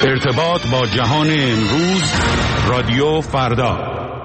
ارتباط با جهان امروز، رادیو فردا.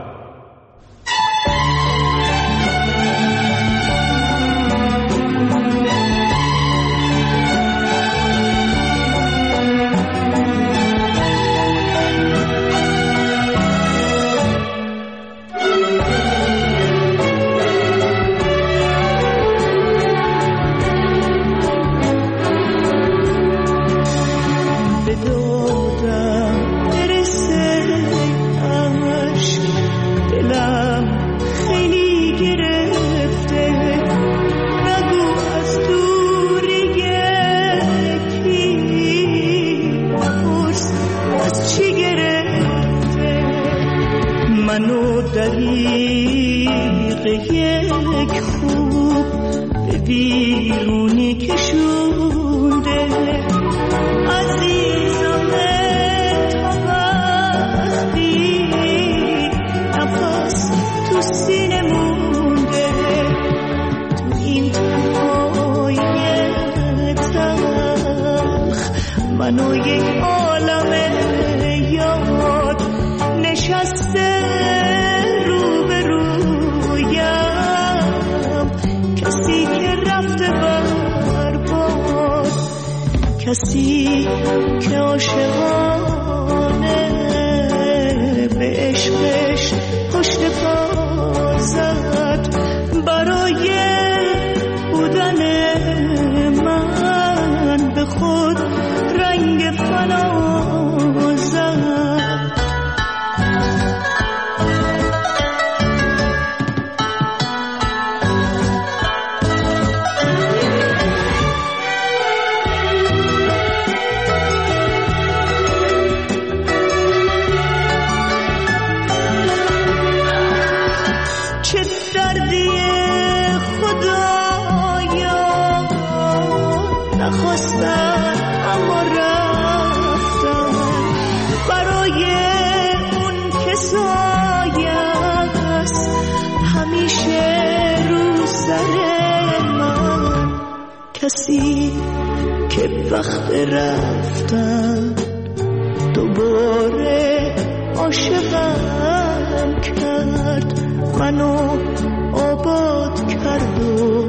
کسی که عاشقانه به عشقش پشت پا زد برای بودن من به خود رنگ فنا زد. کسی که وقت رفتن دوباره عاشقم کرد، منو آباد کرد و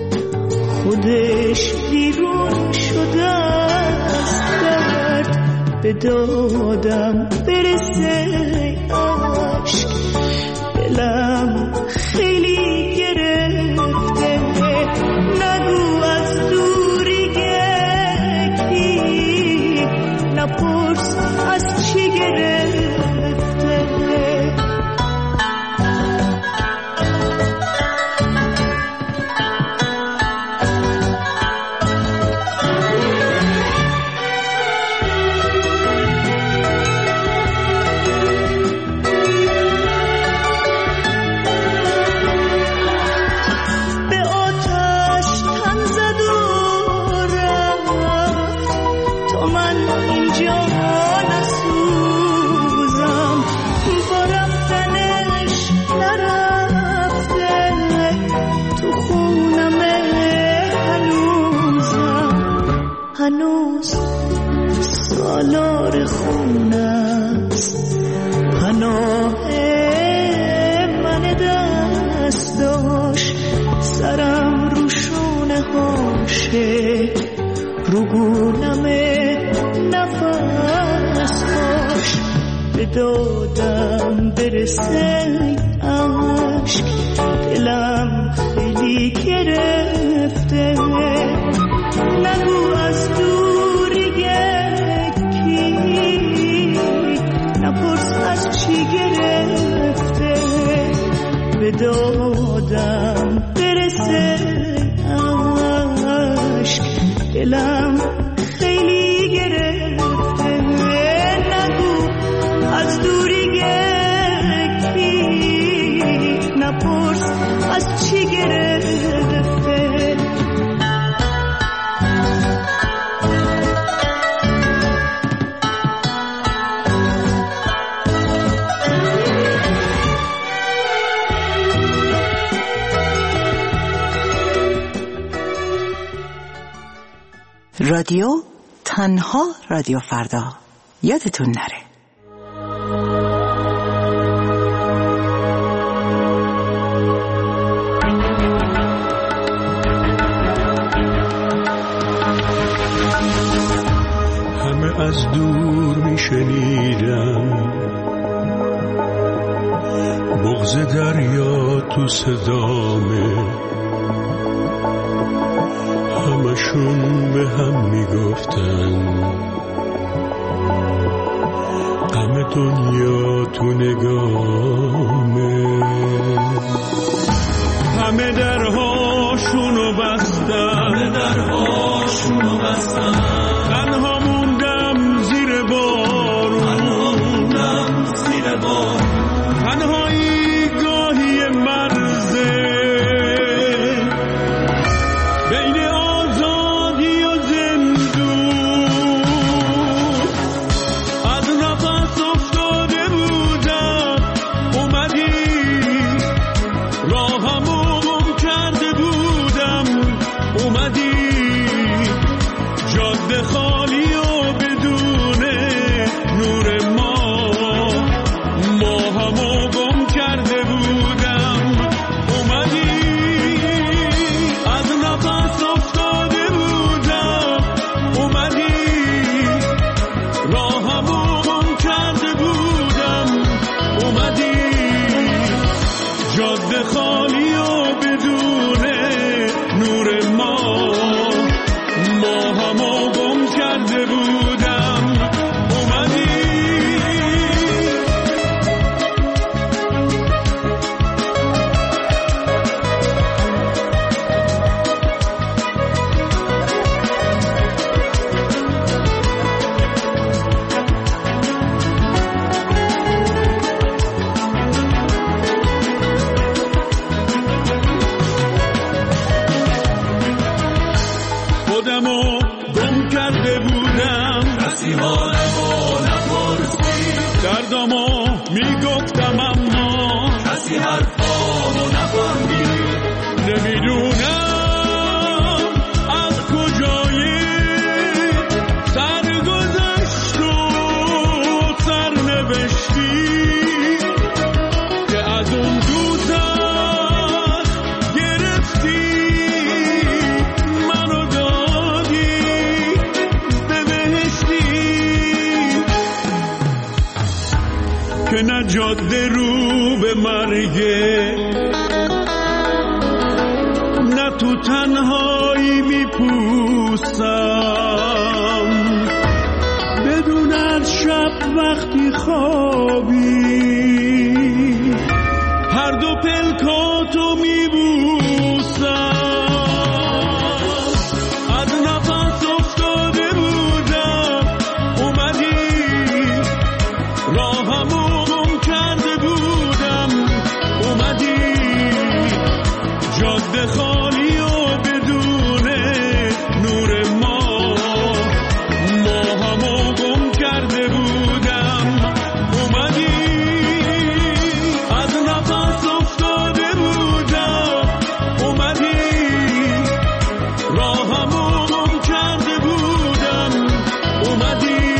خودش بیرون شده از درد. به دادم برسه عشق، دلم خیلی گرفته، نگو از دوری کی، نپرس از چی گرفته. هنوز سالار خونه است پناه من دست داشت، سرم رو شونه هاشه، رو گونم نفس هاش. به دادم برسه عشق، دلم خیلی گرفته، نگو از دوری کی، نپرس از چی گرفته. به دادم برسه عشق، دلم خیلی گرفته، نگو از دوری کی، نپرس از چی گرفته. رادیو تنها رادیو فردا، یادتون نره. همه از دور میشنیدم بغض دریا تو صدامه، همشون به هم میگفتن غم دنیا تو نگامه. همه درهاشونو بستن، تنها موندم زیر بارون، تنهایی گاهی مرزه بین آزادی و زندون. از نفس افتاده بودم اومدی، راهمو گم کرده بودم اومدی، جاده خالی و بدون نور ما همو گم کرده بودم اومدی. از نفس افتاده بودم اومدی، راهمو گم کرده بودم اومدی، جاده خالی و بدون نور ما همو گم کرده بودم اومدی. خودمو گم کرده بودم، کسی حالمو نپرسید، دردمو میگفتم اما کسی حرفامو نفهمید. نمیدونم از کجای سرگذشت و سرنوشتی که از اون دوزخ گرفتی منو دادی به بهشتی، که نه جاده رو به مرگه نه تو تنهایی میپوسم، بدون از شب وقتی خوابی هر دو پلکاتو میبوسم. از نفس افتاده بودم اومدی، راهمو گم کرده بودم اومدی، جاده خالی و بدون نور ما همو گم کرده بودم اومدی. از نفس افتاده بودم اومدی، راهمو گم کرده بودم اومدی،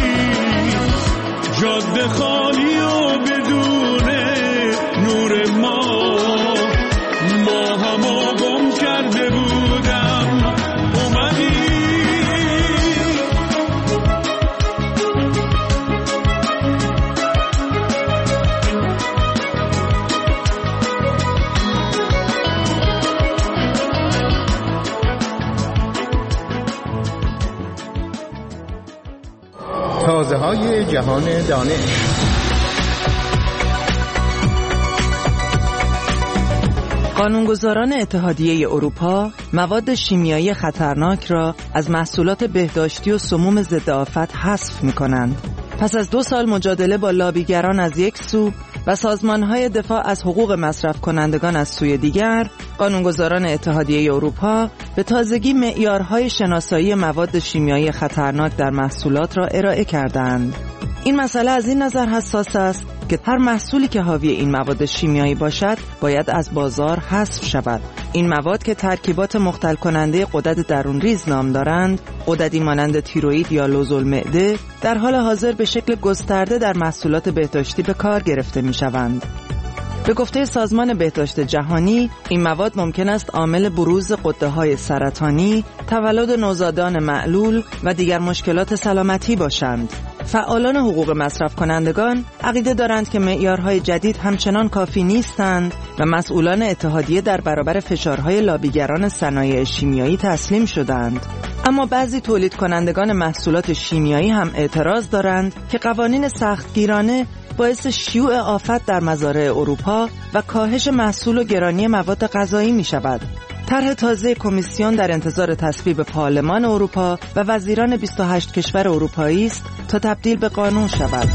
جاده خالی و بدون نور ما همو گم کرده بودم اومدی. تازه‌های جهان دانش. قانونگذاران اتحادیه اروپا مواد شیمیایی خطرناک را از محصولات بهداشتی و سموم ضد آفت حذف می‌کنند. پس از 2 سال مجادله با لابیگران از یک سو و سازمان‌های دفاع از حقوق مصرف کنندگان از سوی دیگر، قانونگذاران اتحادیه اروپا به تازگی معیارهای شناسایی مواد شیمیایی خطرناک در محصولات را ارائه کردند. این مسئله از این نظر حساس است که هر محصولی که حاوی این مواد شیمیایی باشد باید از بازار حذف شود. این مواد که ترکیبات مختل کننده غدد درونریز نام دارند، غددی مانند تیروئید یا لوزالمعده، در حال حاضر به شکل گسترده در محصولات بهداشتی به کار گرفته می‌شوند. به گفته سازمان بهداشت جهانی، این مواد ممکن است عامل بروز غده‌های سرطانی، تولد نوزادان معلول و دیگر مشکلات سلامتی باشند. فعالان حقوق مصرف کنندگان عقیده دارند که معیارهای جدید همچنان کافی نیستند و مسئولان اتحادیه در برابر فشارهای لابیگران صنایع شیمیایی تسلیم شدند. اما بعضی تولید کنندگان محصولات شیمیایی هم اعتراض دارند که قوانین سختگیرانه باعث شیوع آفت در مزارع اروپا و کاهش محصول و گرانی مواد غذایی می شود. طرح تازه کمیسیون در انتظار تصویب پارلمان اروپا و وزیران 28 کشور اروپایی است تا تبدیل به قانون شود.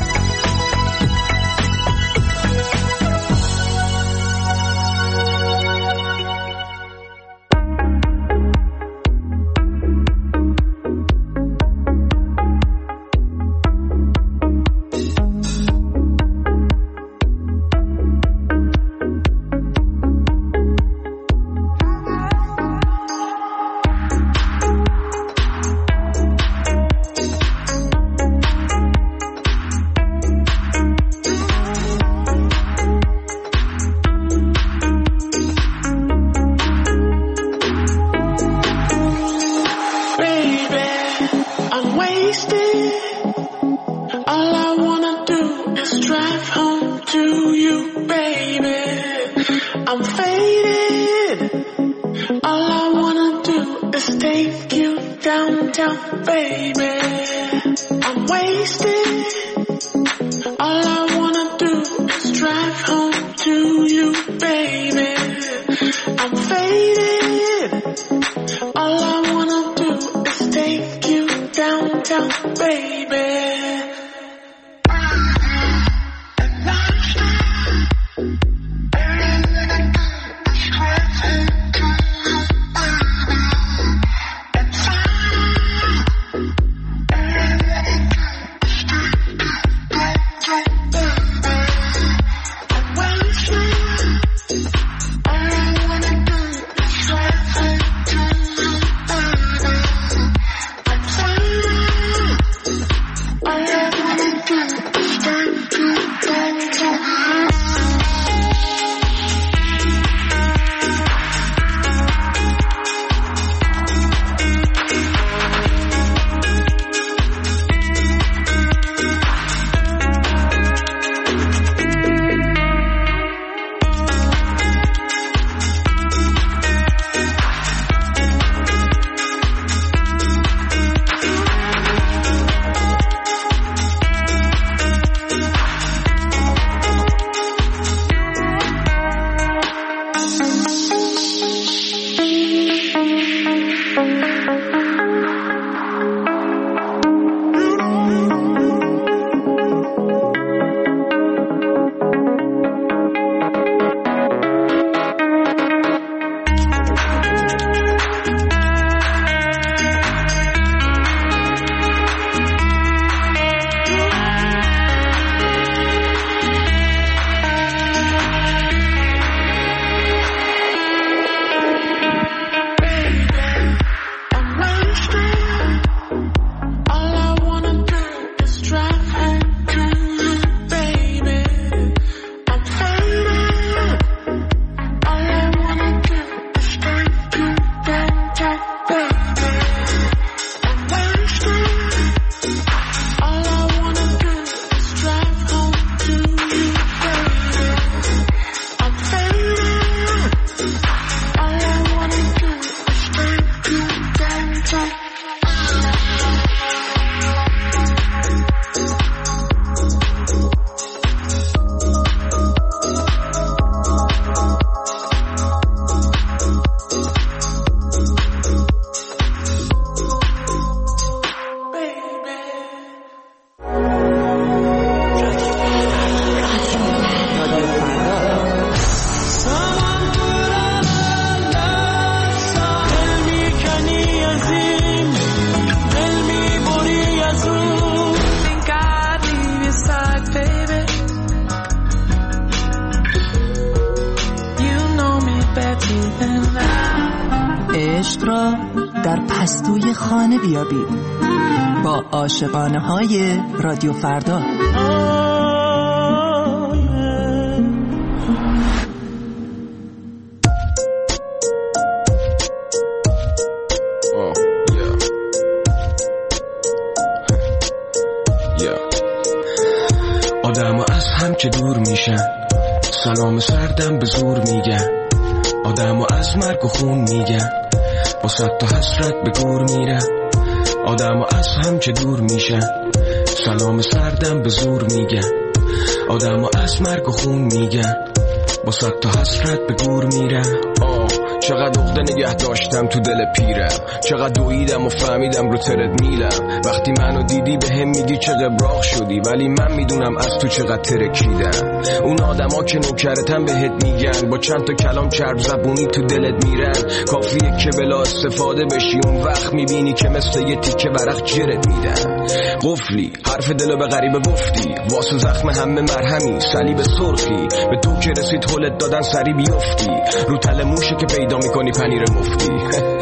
در پستوی خانه بیابید با عاشقانه های رادیو فردا. آدم از هم که دور میشن، سلام سردم به زور میگن. آدم از مرگ و خون میگن، با صد تا حسرت به گور میرن. آدم از هم که دور میشن، سلام سردم به زور میگن. آدم از مرگ و خون میگن، با صد تا حسرت به گور میرن. چقدر عقده نگه داشتم تو دل پیرم، چقدر دویدم و فهمیدم رو ترد میلم. وقتی منو دیدی به هم میگی چه قبراق شدی، ولی من میدونم از تو چقدر ترکیدم. اون آدما که نوکرتن بهت میگن، با چند تا کلام چرب زبونی تو دلت میرن. کافیه که بلا استفاده بشی، اون وقت میبینی که مثل یه تیکه ورق جرت میدن. قفلی حرف دلو به غریبه گفتی، واسه زخم همه مرهمی صلیب سرخی. به تو که رسید هولت دادن سری بیفتی، رو تل موشه که پیدا میکنی پنیر مفتی.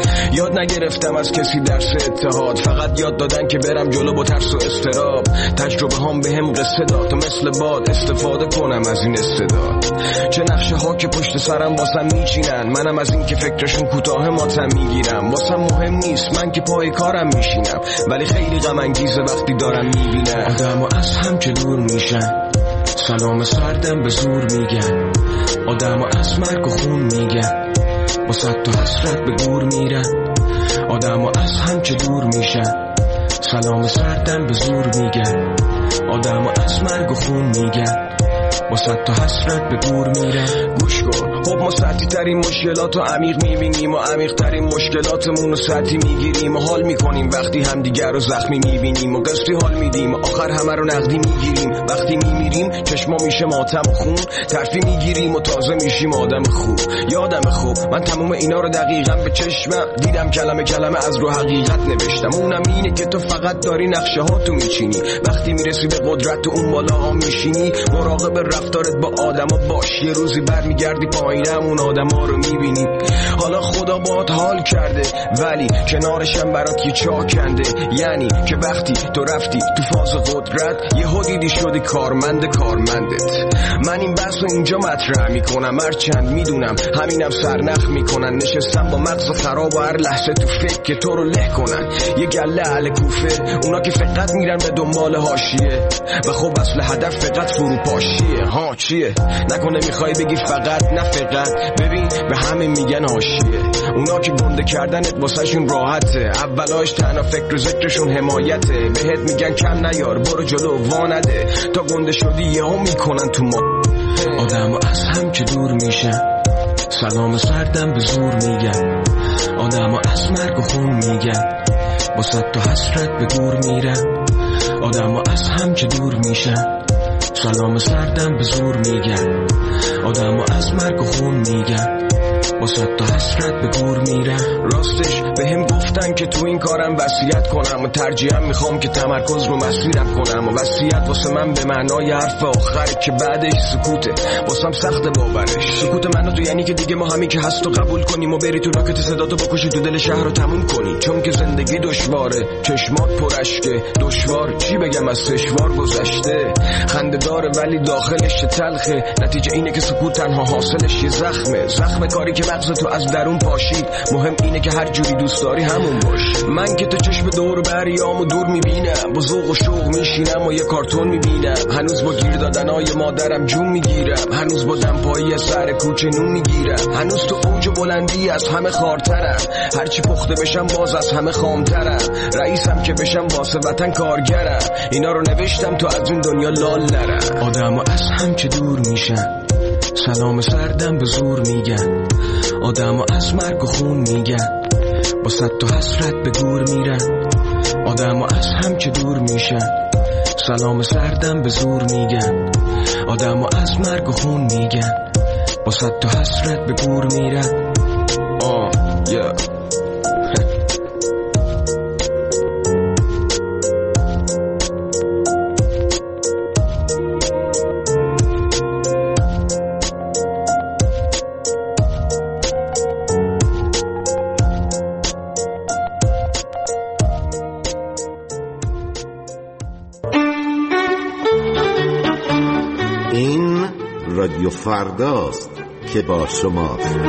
یاد نگرفتم از کسی درس اتحاد، فقط یاد دادن که برم جلو با ترس و استراب. تجربه هم به هم قصه داد تا مثل باد استفاده کنم از این استعداد. چه نقشه ها که پشت سرم واسم میچینن، منم از این که فکرشون کوتاه ماتم میگیرم. واسم مهم نیست من که پای کارم میشینم، ولی خیلی غم انگیزه وقتی دارم میبینم آدم از هم که دور میشن، سلام سردم به زور میگن. آدم از مرگ و خون میگن، با صد تا حسرت به گور میرن. آدم از هم که دور میشن، سلام سردم به زور میگن. آدم از مرگ و خون میگن، با صد تا حسرت به گور میرن. گوش کن، خب ما سطحی ترین مشکلات رو عمیق میبینیم و عمیق ترین مشکلاتمون رو سطحی میگیریم و حال میکنیم وقتی همدیگر رو زخمی میبینیم و قسطی حال میدیم و آخر همه رو نقدی میگیریم. وقتی میمیریم چشما میشه ماتم و خون، ترفی میگیریم و تازه میشیم آدم خوب. یادم خوب من تموم اینا رو دقیقاً به چشمم دیدم، کلمه کلمه از رو حقیقت نوشتم. اونم اینه که تو فقط داری نقشه ها تو میچینی، وقتی میرسی به قدرت و اون بالا ها میشینی. مراقب رفتارت با آدما باش، یه روزی برمیگردی پایینم اون آدما رو میبینی. حالا خدا باهات حال کرده ولی کنارشم برات یه چاه کنده. یعنی که وقتی تو رفتی تو فاز قدرت، یه دیدی شدی کارمندت. من این بحث رو اینجا مطرح میکنم، هرچند میدونم همینم سرنخ میکنن. نشستم با مغز خراب و هر لحظه تو فکر که تو رو له کنن. یه گله اهل کوفه، اونا که فقط میرن به دنبال حاشیه و خب اصل هدف فقط فروپاشیه. ها چیه؟ نکنه میخوای بگی فقط؟ نه فقط، ببین به همه میگن حاشیه. اونا که گنده کردنت واسهشون راحته، اولاش تنها فکر و ذکرشون حمایته. بهت میگن کم نیار، برو جلو وانده، تا گنده شدی یهو میکنن تو ما. آدم از هم که دور میشن، سلام سردم به زور میگن. آدم از مرگ و خون میگن، با صد تا حسرت به گور میرن. آدم از هم که دور میشن، سلام سردم به زور میگن. آدم از مرگ و خون میگن، با صد تا حسرت به گور میرن. راستش به هم گفتن که تو این کارم وصیت کنم و ترجیحاً میخوام که تمرکز رو مسیرم کنم. و وصیت واسه من به معنای حرف آخر که بعدش سکوته، واسم سخت باورش. سکوت منو تو یعنی که دیگه ما همین که هست و قبول کنیم و بری تو راکت صداتو بکشی تو دل شهر رو تموم کنی. چون که زندگی دشواره، چشمات پرشکه، دشوار چی بگم از سشوار گذشته. خنده داره ولی داخلش تلخه، نتیجه اینه که سکوت تنها حاصلش یه زخم کاری که مغز تو از درون پاشید. مهم اینه که هر جوری دوست داری همون باش. من که تو چشم دور بریامو دور میبینم، با ذوق و شوق میشینم و یه کارتون میبینم. هنوز با گیر دادنای مادرم جون میگیرم، هنوز با دمپایی سر کوچه نون میگیرم. هنوز تو اوج بلندی از همه خارترم، هرچی پخته بشم باز از همه خامترم. رئیسم که بشم واسه وطن کارگرم، اینا رو نوشتم تو از این دنیا لال نرم. آدم از هم که دور میشن، سلام سردم به زور میگن. آدم از مرگ و خون میگن، با صد تا حسرت به گور میرن. آدم از هم که دور میشن، سلام سردم به زور میگن. آدم از مرگ و خون میگن، با صد تا حسرت به گور میرن. این رادیو فرداست که با شماست.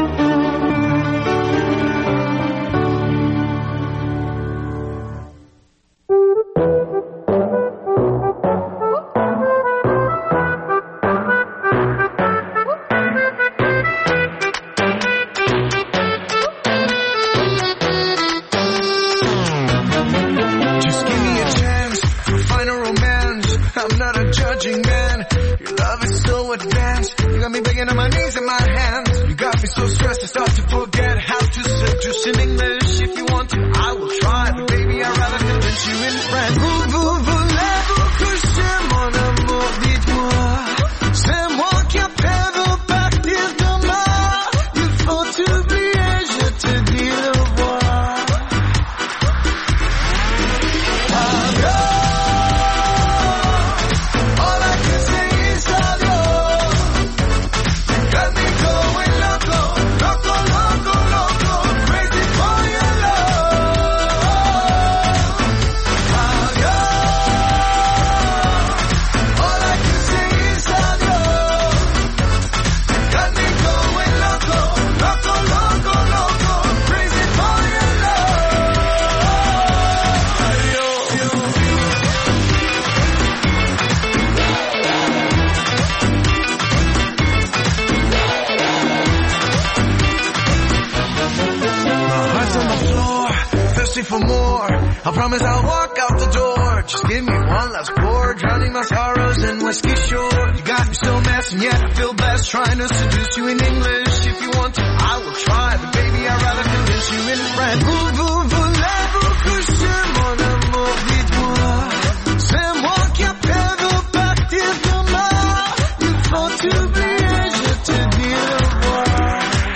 For more, I promise I'll walk out the door. Just give me one last pour, drowning my sorrows in whiskey shore. You got me so messed and yet I feel blessed, trying to seduce you in English. If you want to, I will try, but baby I'd rather convince you in French. Voulez-vous coucher mon amour, dites-moi. C'est moi qui appelle partir demain. Il faut t'oublier, je te dis au revoir.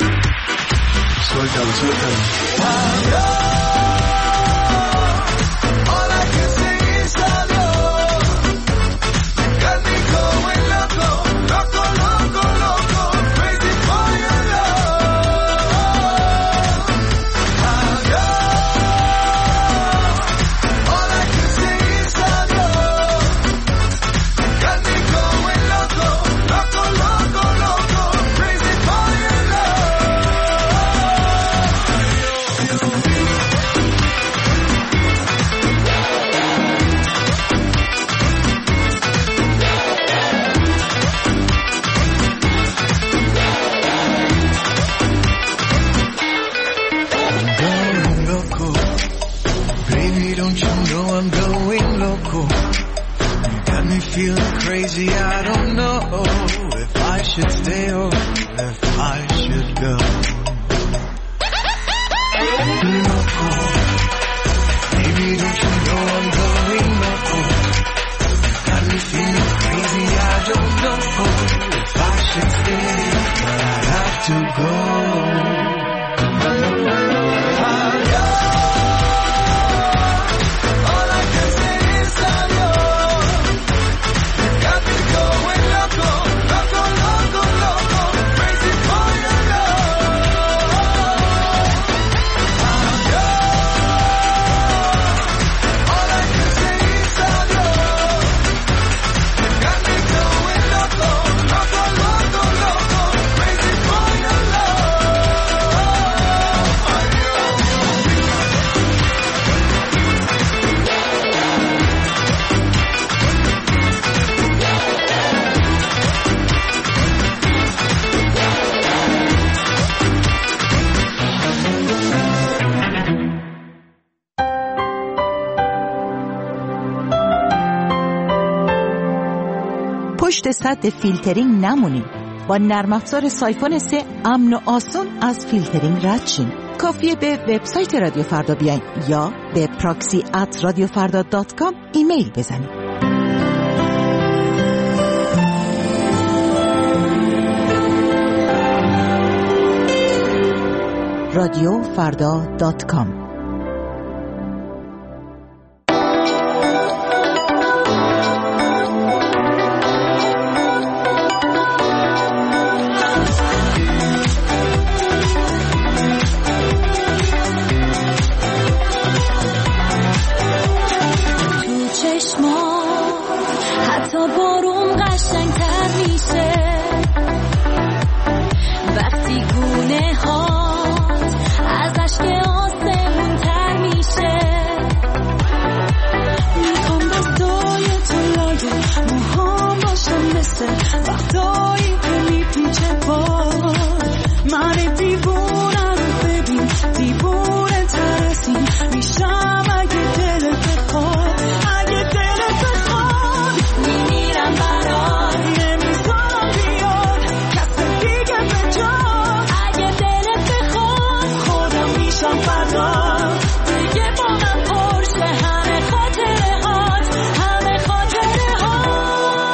Feeling crazy, I don't know if I should stay or if I should go. Loco, baby, don't you know I'm going loco? Got me feeling crazy, I don't know if I should stay, but I have to go. پشت سد فیلترینگ نمونید. با نرم افزار سایفون 3 امن و آسان از فیلترینگ رد شین. کافیه به وبسایت رادیو فردا بیاین یا به proxy@radiofarda.com ایمیل بزنید. radiofarda.com حتی بارون قشنگ‌تر میشه وقتی گونه هات از اشک آسمون تر میشه میخوام دستای تو لایه موهام باشم مثل وقتایی که میپیچه باد من دیوونه رو ببین دیوونه ترسی میشم اگه دلت بخواد اگه دلت بخواد میمیرم برات نمیذارم بیاد کس دیگه به جات اگه دلت بخواد خودم میشم فردا دیگه با من پرشه همه خاطره هات همه خاطره هات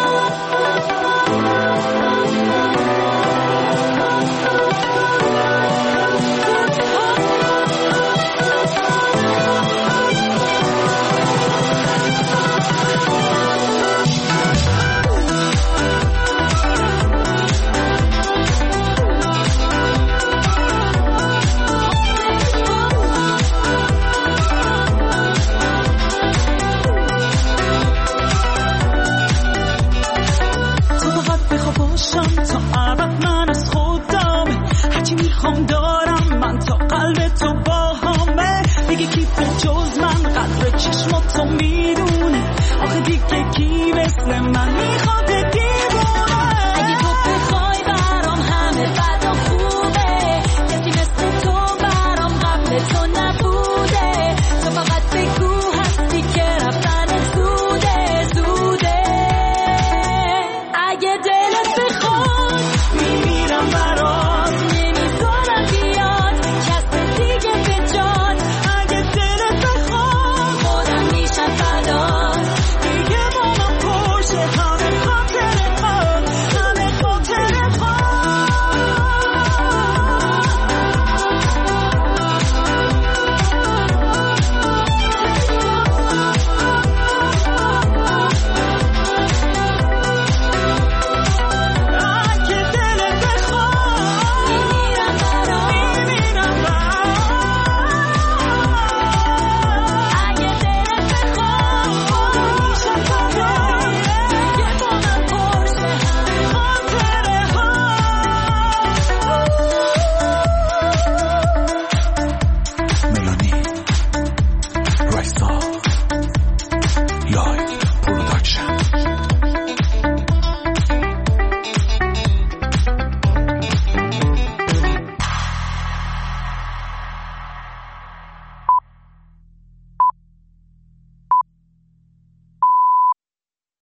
تا ابد من از خودم هرچی میخوام دارم من تا قلب تو با همه دیگه کی به جز من قدر چشماتو میدونه آخه دیگه کی مثل من میخوام